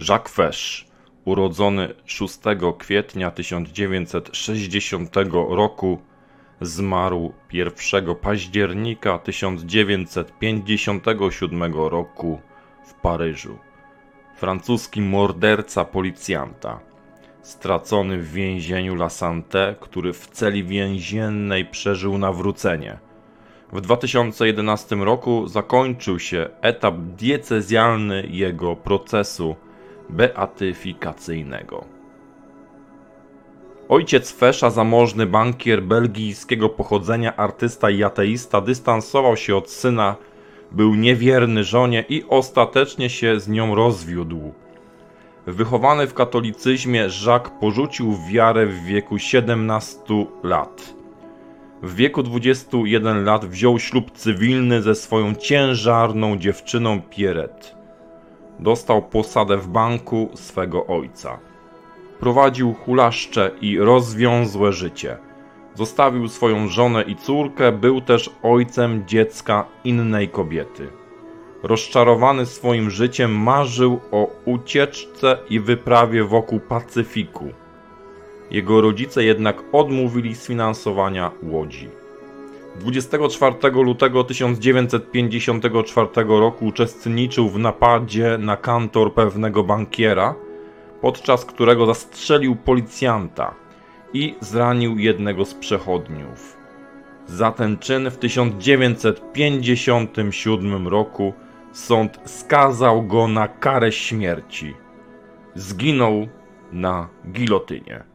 Jacques Fesch, urodzony 6 kwietnia 1960 roku, zmarł 1 października 1957 roku w Paryżu. Francuski morderca policjanta, stracony w więzieniu La Santé, który w celi więziennej przeżył nawrócenie. W 2011 roku zakończył się etap diecezjalny jego procesu beatyfikacyjnego. Ojciec Fescha, zamożny bankier belgijskiego pochodzenia, artysta i ateista, dystansował się od syna, był niewierny żonie i ostatecznie się z nią rozwiódł. Wychowany w katolicyzmie, Jacques porzucił wiarę w wieku 17 lat. W wieku 21 lat wziął ślub cywilny ze swoją ciężarną dziewczyną Pierrette. Dostał posadę w banku swego ojca. Prowadził hulaszcze i rozwiązłe życie. Zostawił swoją żonę i córkę, był też ojcem dziecka innej kobiety. Rozczarowany swoim życiem, marzył o ucieczce i wyprawie wokół Pacyfiku. Jego rodzice jednak odmówili sfinansowania łodzi. 24 lutego 1954 roku uczestniczył w napadzie na kantor pewnego bankiera, podczas którego zastrzelił policjanta i zranił jednego z przechodniów. Za ten czyn w 1957 roku sąd skazał go na karę śmierci. Zginął na gilotynie.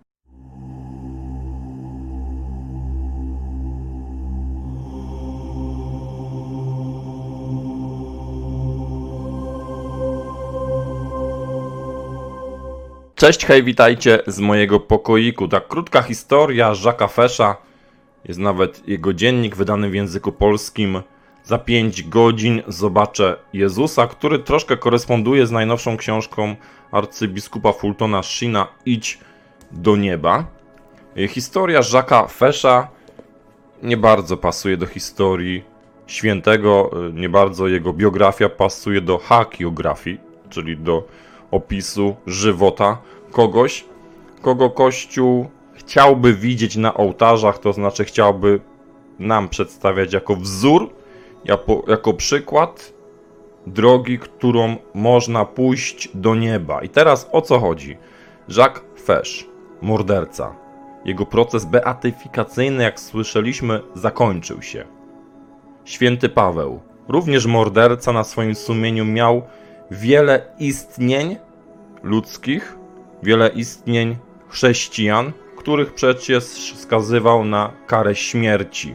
Cześć, hej, witajcie z mojego pokoiku. Ta krótka historia Jacques'a Fecha, jest nawet jego dziennik wydany w języku polskim. Za 5 godzin zobaczę Jezusa, który troszkę koresponduje z najnowszą książką arcybiskupa Fultona Sheena Idź do nieba. Historia Jacques'a Fecha nie bardzo pasuje do historii świętego, nie bardzo jego biografia pasuje do hagiografii, czyli do opisu żywota kogoś, kogo Kościół chciałby widzieć na ołtarzach, to znaczy chciałby nam przedstawiać jako wzór, jako przykład drogi, którą można pójść do nieba. I teraz o co chodzi? Jacques Fesch, morderca. Jego proces beatyfikacyjny, jak słyszeliśmy, zakończył się. Święty Paweł, również morderca, na swoim sumieniu miał wiele istnień ludzkich, wiele istnień chrześcijan, których przecież skazywał na karę śmierci.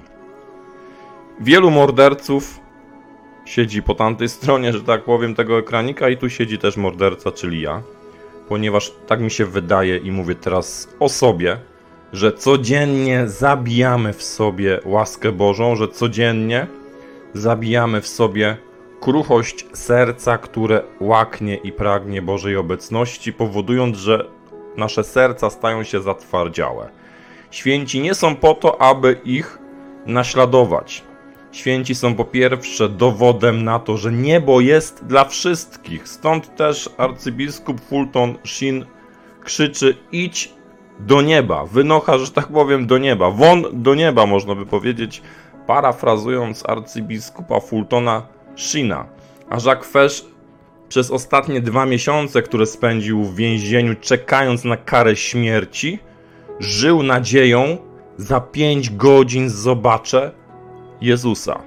Wielu morderców siedzi po tamtej stronie, że tak powiem, tego ekranika, i tu siedzi też morderca, czyli ja, ponieważ tak mi się wydaje i mówię teraz o sobie, że codziennie zabijamy w sobie łaskę Bożą, że codziennie zabijamy w sobie kruchość serca, które łaknie i pragnie Bożej obecności, powodując, że nasze serca stają się zatwardziałe. Święci nie są po to, aby ich naśladować. Święci są po pierwsze dowodem na to, że niebo jest dla wszystkich. Stąd też arcybiskup Fulton Sheen krzyczy: idź do nieba, wynocha, że tak powiem, do nieba, won do nieba, można by powiedzieć, parafrazując arcybiskupa Fultona Sheena. A Jacques Fesch przez ostatnie 2 miesiące, które spędził w więzieniu, czekając na karę śmierci, żył nadzieją: za 5 godzin zobaczę Jezusa.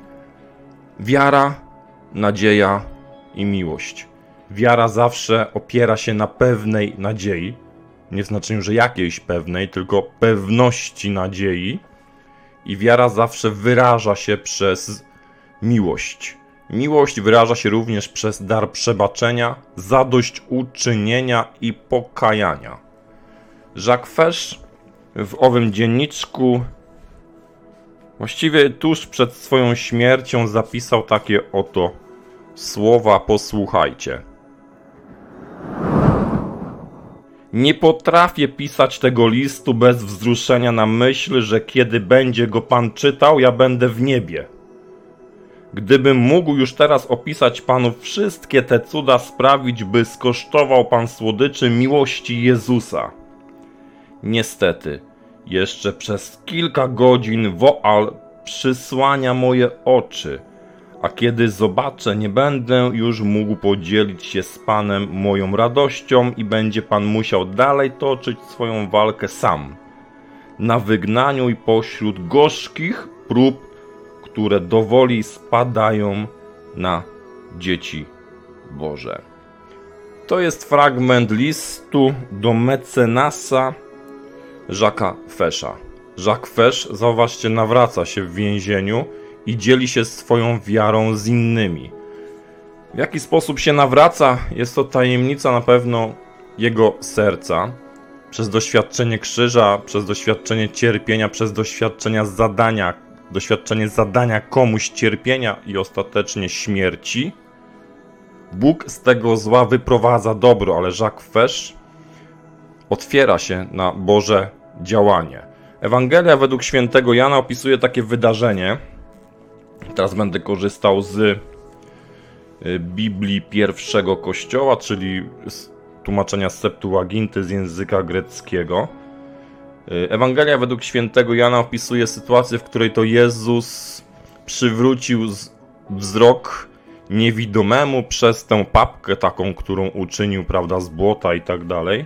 Wiara, nadzieja i miłość. Wiara zawsze opiera się na pewnej nadziei, nie w znaczeniu, że jakiejś pewnej, tylko pewności nadziei. I wiara zawsze wyraża się przez miłość. Miłość wyraża się również przez dar przebaczenia, zadośćuczynienia i pokajania. Jacques Fesch w owym dzienniczku, właściwie tuż przed swoją śmiercią, zapisał takie oto słowa, posłuchajcie. Nie potrafię pisać tego listu bez wzruszenia na myśl, że kiedy będzie go Pan czytał, ja będę w niebie. Gdybym mógł już teraz opisać Panu wszystkie te cuda, sprawić, by skosztował Pan słodyczy miłości Jezusa. Niestety, jeszcze przez kilka godzin woal przysłania moje oczy, a kiedy zobaczę, nie będę już mógł podzielić się z Panem moją radością i będzie Pan musiał dalej toczyć swoją walkę sam, na wygnaniu i pośród gorzkich prób, które dowoli spadają na dzieci Boże. To jest fragment listu do mecenasa Jacques'a Fecha. Jacques Fech, zauważcie, nawraca się w więzieniu i dzieli się swoją wiarą z innymi. W jaki sposób się nawraca? Jest to tajemnica na pewno jego serca. Przez doświadczenie krzyża, przez doświadczenie cierpienia, przez doświadczenie zadania komuś cierpienia i ostatecznie śmierci. Bóg z tego zła wyprowadza dobro, ale Jacques Fech otwiera się na Boże działanie. Ewangelia według świętego Jana opisuje takie wydarzenie. Teraz będę korzystał z Biblii pierwszego Kościoła, czyli z tłumaczenia z Septuaginty z języka greckiego. Ewangelia według świętego Jana opisuje sytuację, w której to Jezus przywrócił wzrok niewidomemu przez tę papkę taką, którą uczynił, prawda, z błota i tak dalej.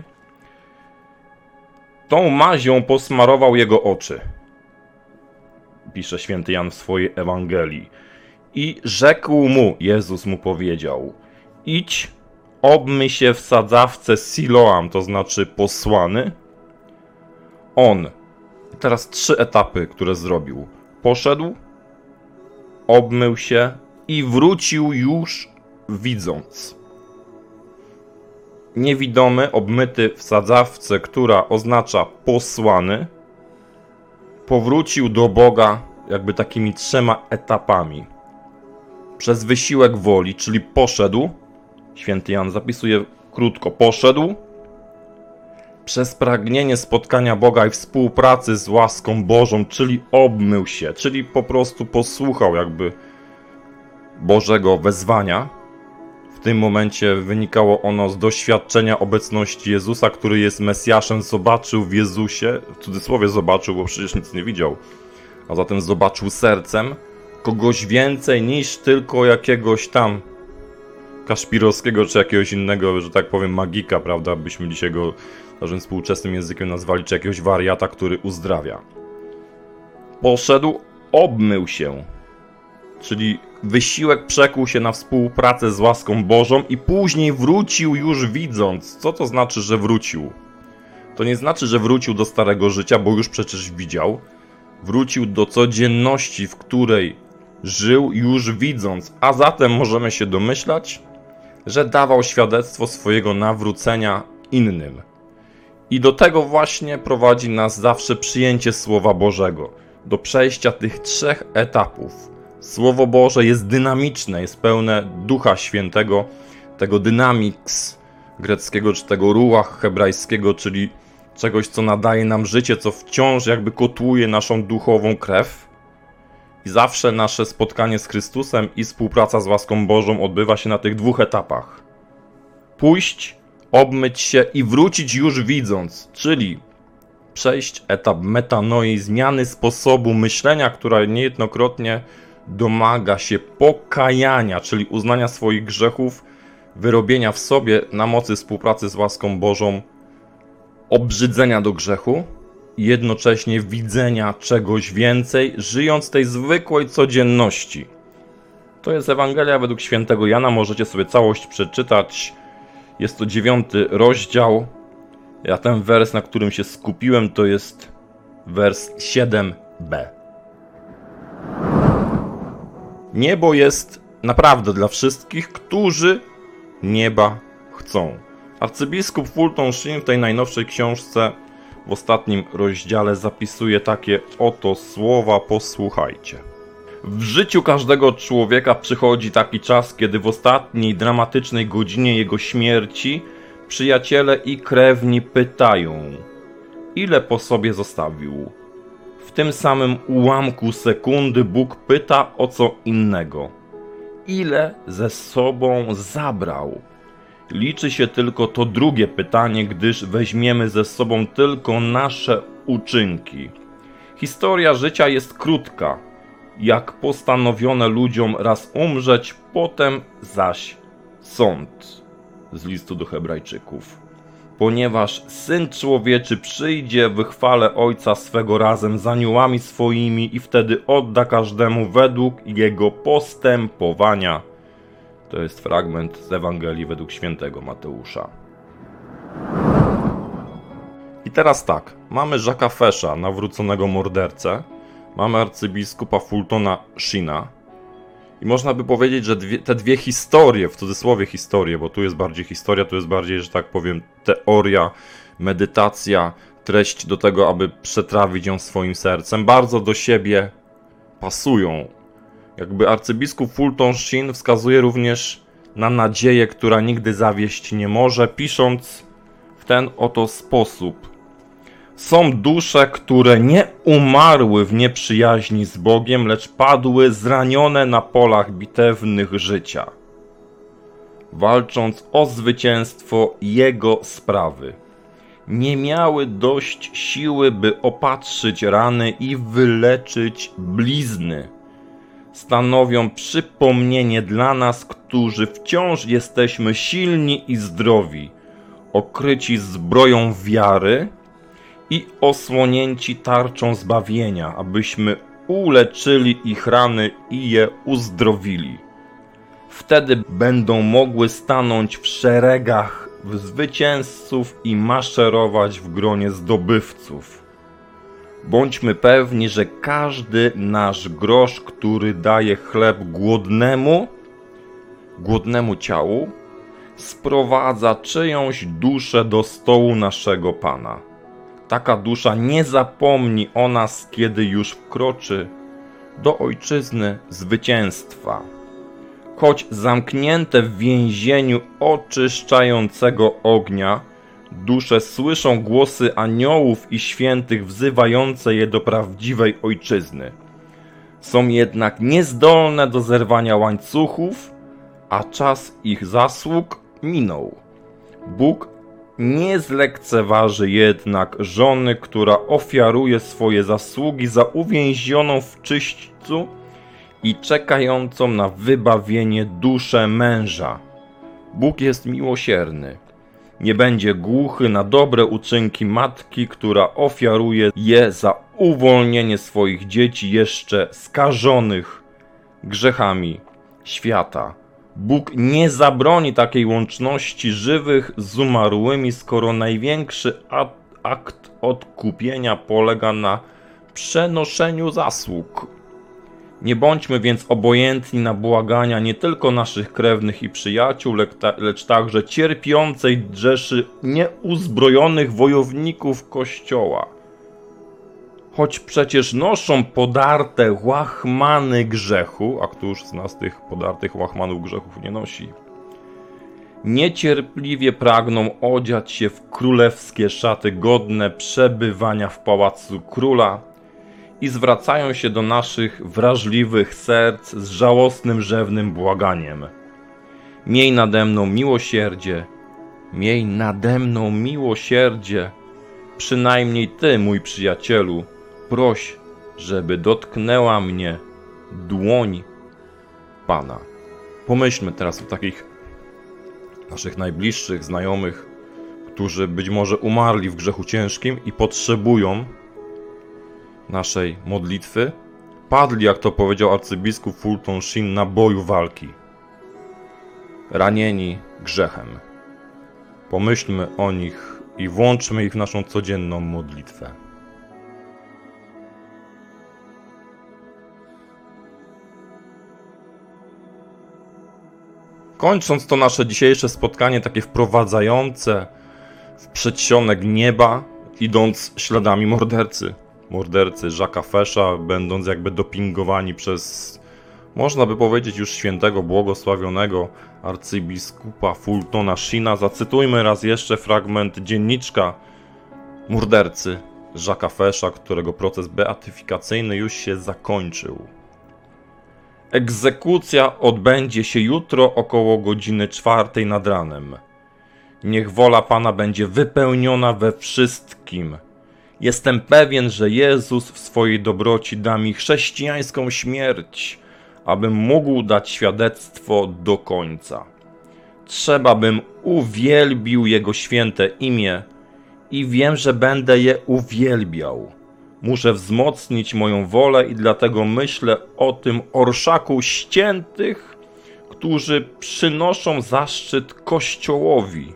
Tą mazią posmarował jego oczy, pisze święty Jan w swojej Ewangelii. I rzekł mu, Jezus mu powiedział: idź, obmyj się w sadzawce Siloam, to znaczy posłany. On, teraz 3 etapy, które zrobił. Poszedł, obmył się i wrócił już widząc. Niewidomy, obmyty w sadzawce, która oznacza posłany, powrócił do Boga jakby takimi 3 etapami. Przez wysiłek woli, czyli poszedł, święty Jan zapisuje krótko, poszedł. Przez pragnienie spotkania Boga i współpracy z łaską Bożą, czyli obmył się, czyli po prostu posłuchał jakby Bożego wezwania. W tym momencie wynikało ono z doświadczenia obecności Jezusa, który jest Mesjaszem, zobaczył w Jezusie, w cudzysłowie zobaczył, bo przecież nic nie widział, a zatem zobaczył sercem kogoś więcej niż tylko jakiegoś tam Kaszpirowskiego czy jakiegoś innego, że tak powiem, magika, prawda, byśmy dzisiaj go naszym współczesnym językiem nazwali, czy jakiegoś wariata, który uzdrawia. Poszedł, obmył się, czyli wysiłek przekuł się na współpracę z łaską Bożą i później wrócił już widząc. Co to znaczy, że wrócił? To nie znaczy, że wrócił do starego życia, bo już przecież widział. Wrócił do codzienności, w której żył już widząc, a zatem możemy się domyślać, że dawał świadectwo swojego nawrócenia innym. I do tego właśnie prowadzi nas zawsze przyjęcie Słowa Bożego, do przejścia tych 3 etapów. Słowo Boże jest dynamiczne, jest pełne Ducha Świętego, tego dynamiks greckiego, czy tego ruach hebrajskiego, czyli czegoś, co nadaje nam życie, co wciąż jakby kotłuje naszą duchową krew. I zawsze nasze spotkanie z Chrystusem i współpraca z łaską Bożą odbywa się na tych 2 etapach. Pójść, obmyć się i wrócić już widząc, czyli przejść etap metanoi, zmiany sposobu myślenia, która niejednokrotnie domaga się pokajania, czyli uznania swoich grzechów, wyrobienia w sobie na mocy współpracy z łaską Bożą obrzydzenia do grzechu i jednocześnie widzenia czegoś więcej, żyjąc tej zwykłej codzienności. To jest Ewangelia według świętego Jana, możecie sobie całość przeczytać. Jest to 9 rozdział. Ja ten wers, na którym się skupiłem, to jest wers 7b. Niebo jest naprawdę dla wszystkich, którzy nieba chcą. Arcybiskup Fulton Sheen w tej najnowszej książce w ostatnim rozdziale zapisuje takie oto słowa, posłuchajcie. W życiu każdego człowieka przychodzi taki czas, kiedy w ostatniej dramatycznej godzinie jego śmierci przyjaciele i krewni pytają, ile po sobie zostawił. W tym samym ułamku sekundy Bóg pyta o co innego. Ile ze sobą zabrał? Liczy się tylko to drugie pytanie, gdyż weźmiemy ze sobą tylko nasze uczynki. Historia życia jest krótka, jak postanowione ludziom raz umrzeć, potem zaś sąd. Z listu do Hebrajczyków. Ponieważ Syn Człowieczy przyjdzie w chwale Ojca swego razem z aniołami swoimi i wtedy odda każdemu według jego postępowania. To jest fragment z Ewangelii według świętego Mateusza. I teraz tak, mamy Jacques'a Fecha, nawróconego mordercę, mamy arcybiskupa Fultona Sheena i można by powiedzieć, że te dwie historie, w cudzysłowie historie, bo tu jest bardziej historia, tu jest bardziej, że tak powiem, teoria, medytacja, treść do tego, aby przetrawić ją swoim sercem, bardzo do siebie pasują. Jakby arcybiskup Fulton Sheen wskazuje również na nadzieję, która nigdy zawieść nie może, pisząc w ten oto sposób. Są dusze, które nie umarły w nieprzyjaźni z Bogiem, lecz padły zranione na polach bitewnych życia, walcząc o zwycięstwo Jego sprawy. Nie miały dość siły, by opatrzyć rany i wyleczyć blizny. Stanowią przypomnienie dla nas, którzy wciąż jesteśmy silni i zdrowi, okryci zbroją wiary i osłonięci tarczą zbawienia, abyśmy uleczyli ich rany i je uzdrowili. Wtedy będą mogły stanąć w szeregach zwycięzców i maszerować w gronie zdobywców. Bądźmy pewni, że każdy nasz grosz, który daje chleb głodnemu ciału, sprowadza czyjąś duszę do stołu naszego Pana. Taka dusza nie zapomni o nas, kiedy już wkroczy do ojczyzny zwycięstwa. Choć zamknięte w więzieniu oczyszczającego ognia, dusze słyszą głosy aniołów i świętych wzywające je do prawdziwej ojczyzny. Są jednak niezdolne do zerwania łańcuchów, a czas ich zasług minął. Bóg nie zlekceważy jednak żony, która ofiaruje swoje zasługi za uwięzioną w czyśćcu i czekającą na wybawienie duszę męża. Bóg jest miłosierny. Nie będzie głuchy na dobre uczynki matki, która ofiaruje je za uwolnienie swoich dzieci jeszcze skażonych grzechami świata. Bóg nie zabroni takiej łączności żywych z umarłymi, skoro największy akt odkupienia polega na przenoszeniu zasług. Nie bądźmy więc obojętni na błagania nie tylko naszych krewnych i przyjaciół, lecz także cierpiącej drzeszy nieuzbrojonych wojowników Kościoła. Choć przecież noszą podarte łachmany grzechu, a któż z nas tych podartych łachmanów grzechów nie nosi? Niecierpliwie pragną odziać się w królewskie szaty godne przebywania w pałacu króla i zwracają się do naszych wrażliwych serc z żałosnym, rzewnym błaganiem. Miej nade mną miłosierdzie, miej nade mną miłosierdzie, przynajmniej Ty, mój przyjacielu, proś, żeby dotknęła mnie dłoń Pana. Pomyślmy teraz o takich naszych najbliższych znajomych, którzy być może umarli w grzechu ciężkim i potrzebują naszej modlitwy. Padli, jak to powiedział arcybiskup Fulton Sheen, na boju walki. Ranieni grzechem. Pomyślmy o nich i włączmy ich w naszą codzienną modlitwę. Kończąc to nasze dzisiejsze spotkanie, takie wprowadzające w przedsionek nieba, idąc śladami mordercy Jacques'a Fecha, będąc jakby dopingowani przez, można by powiedzieć, już świętego, błogosławionego arcybiskupa Fultona Sheena, zacytujmy raz jeszcze fragment dzienniczka mordercy Jacques'a Fecha, którego proces beatyfikacyjny już się zakończył. Egzekucja odbędzie się jutro około godziny 4 nad ranem. Niech wola Pana będzie wypełniona we wszystkim. Jestem pewien, że Jezus w swojej dobroci da mi chrześcijańską śmierć, abym mógł dać świadectwo do końca. Trzeba bym uwielbił Jego święte imię i wiem, że będę je uwielbiał. Muszę wzmocnić moją wolę i dlatego myślę o tym orszaku ściętych, którzy przynoszą zaszczyt Kościołowi.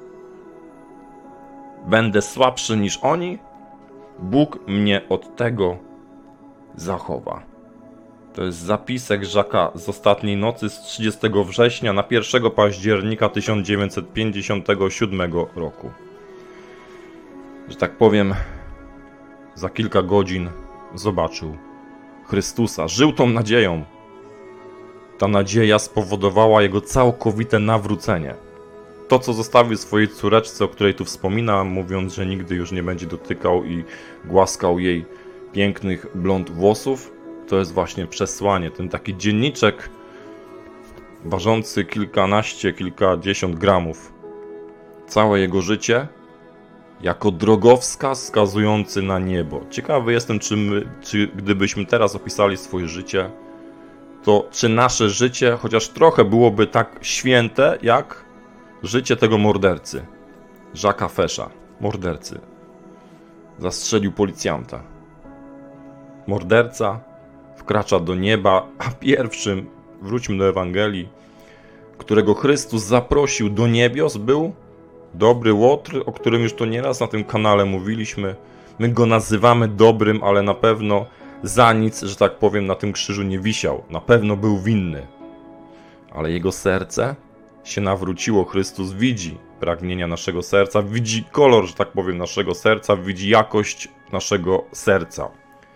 Będę słabszy niż oni? Bóg mnie od tego zachowa. To jest zapisek Jacques'a z ostatniej nocy z 30 września na 1 października 1957 roku. Że tak powiem, za kilka godzin zobaczył Chrystusa. Żył tą nadzieją. Ta nadzieja spowodowała jego całkowite nawrócenie. To, co zostawił swojej córeczce, o której tu wspominam, mówiąc, że nigdy już nie będzie dotykał i głaskał jej pięknych blond włosów, to jest właśnie przesłanie. Ten taki dzienniczek ważący kilkanaście, kilkadziesiąt gramów. Całe jego życie jako drogowskaz wskazujący na niebo. Ciekawy jestem, czy gdybyśmy teraz opisali swoje życie, to czy nasze życie chociaż trochę byłoby tak święte, jak życie tego mordercy, Jacques'a Fecha, mordercy. Zastrzelił policjanta. Morderca wkracza do nieba, a pierwszym, wróćmy do Ewangelii, którego Chrystus zaprosił do niebios, był dobry Łotr, o którym już to nieraz na tym kanale mówiliśmy. My go nazywamy dobrym, ale na pewno za nic, że tak powiem, na tym krzyżu nie wisiał. Na pewno był winny. Ale jego serce się nawróciło. Chrystus widzi pragnienia naszego serca, widzi kolor, że tak powiem, naszego serca, widzi jakość naszego serca.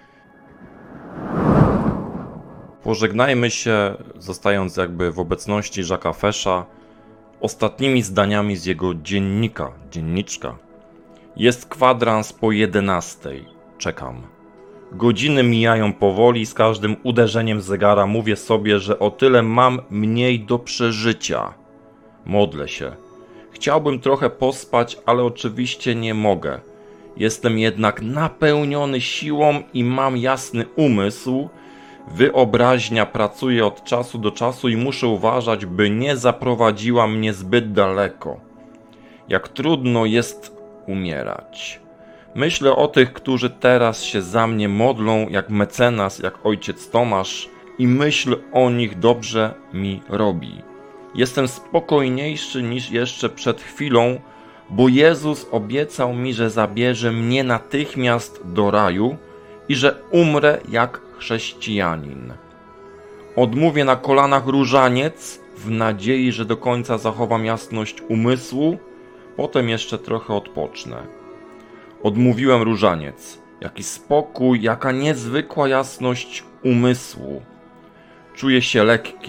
Pożegnajmy się, zostając jakby w obecności Jacques'a Fecha, ostatnimi zdaniami z jego dzienniczka. Jest kwadrans po 11. Czekam. Godziny mijają powoli, z każdym uderzeniem zegara mówię sobie, że o tyle mam mniej do przeżycia. Modlę się. Chciałbym trochę pospać, ale oczywiście nie mogę. Jestem jednak napełniony siłą i mam jasny umysł. Wyobraźnia pracuje od czasu do czasu i muszę uważać, by nie zaprowadziła mnie zbyt daleko. Jak trudno jest umierać. Myślę o tych, którzy teraz się za mnie modlą, jak mecenas, jak ojciec Tomasz, i myśl o nich dobrze mi robi. Jestem spokojniejszy niż jeszcze przed chwilą, bo Jezus obiecał mi, że zabierze mnie natychmiast do raju i że umrę jak chrześcijanin. Odmówię na kolanach różaniec w nadziei, że do końca zachowam jasność umysłu, potem jeszcze trochę odpocznę. Odmówiłem różaniec. Jaki spokój, jaka niezwykła jasność umysłu. Czuję się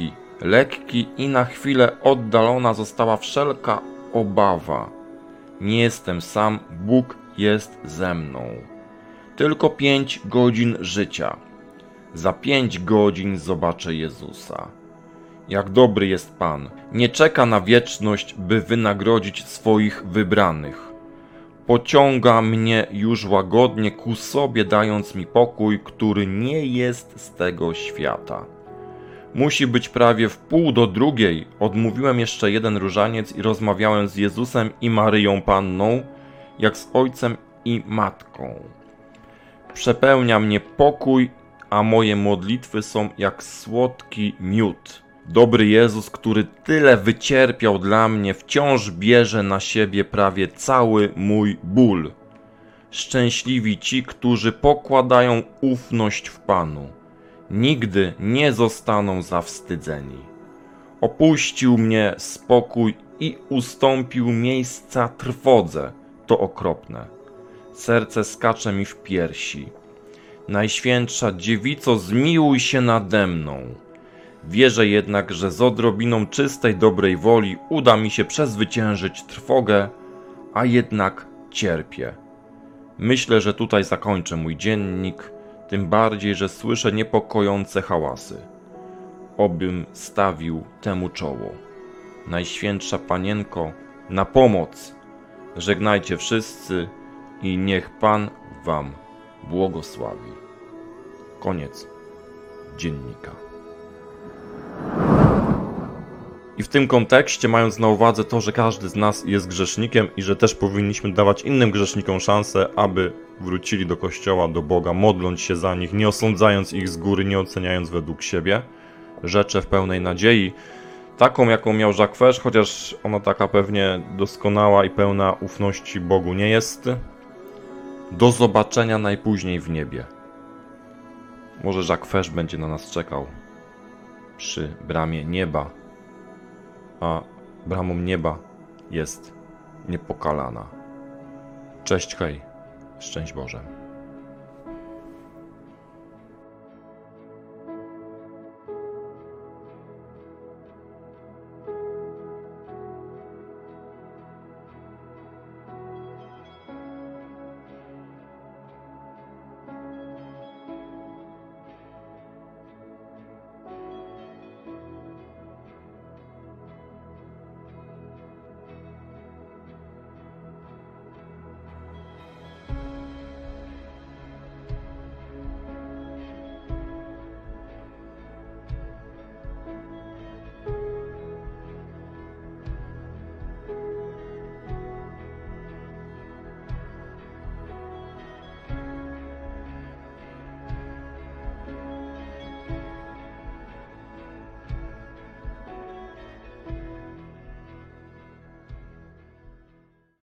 lekki i na chwilę oddalona została wszelka obawa. Nie jestem sam, Bóg jest ze mną. Tylko 5 godzin życia. Za 5 godzin zobaczę Jezusa. Jak dobry jest Pan. Nie czeka na wieczność, by wynagrodzić swoich wybranych. Pociąga mnie już łagodnie ku sobie, dając mi pokój, który nie jest z tego świata. Musi być prawie 1:30. Odmówiłem jeszcze jeden różaniec i rozmawiałem z Jezusem i Maryją Panną, jak z Ojcem i Matką. Przepełnia mnie pokój, a moje modlitwy są jak słodki miód. Dobry Jezus, który tyle wycierpiał dla mnie, wciąż bierze na siebie prawie cały mój ból. Szczęśliwi ci, którzy pokładają ufność w Panu. Nigdy nie zostaną zawstydzeni. Opuścił mnie spokój i ustąpił miejsca trwodze. To okropne. Serce skacze mi w piersi. Najświętsza Dziewico, zmiłuj się nade mną. Wierzę jednak, że z odrobiną czystej, dobrej woli uda mi się przezwyciężyć trwogę, a jednak cierpię. Myślę, że tutaj zakończę mój dziennik, tym bardziej, że słyszę niepokojące hałasy. Obym stawił temu czoło. Najświętsza Panienko, na pomoc! Żegnajcie wszyscy i niech Pan wam błogosławi. Koniec dziennika. I w tym kontekście, mając na uwadze to, że każdy z nas jest grzesznikiem i że też powinniśmy dawać innym grzesznikom szansę, aby wrócili do Kościoła, do Boga, modląc się za nich, nie osądzając ich z góry, nie oceniając według siebie, życzę w pełnej nadziei, taką jaką miał Jacques Fesch, chociaż ona taka pewnie doskonała i pełna ufności Bogu nie jest. Do zobaczenia najpóźniej w niebie. Może Jacques Fesch będzie na nas czekał przy bramie nieba, a bramą nieba jest niepokalana. Cześć, hej, szczęść Boże.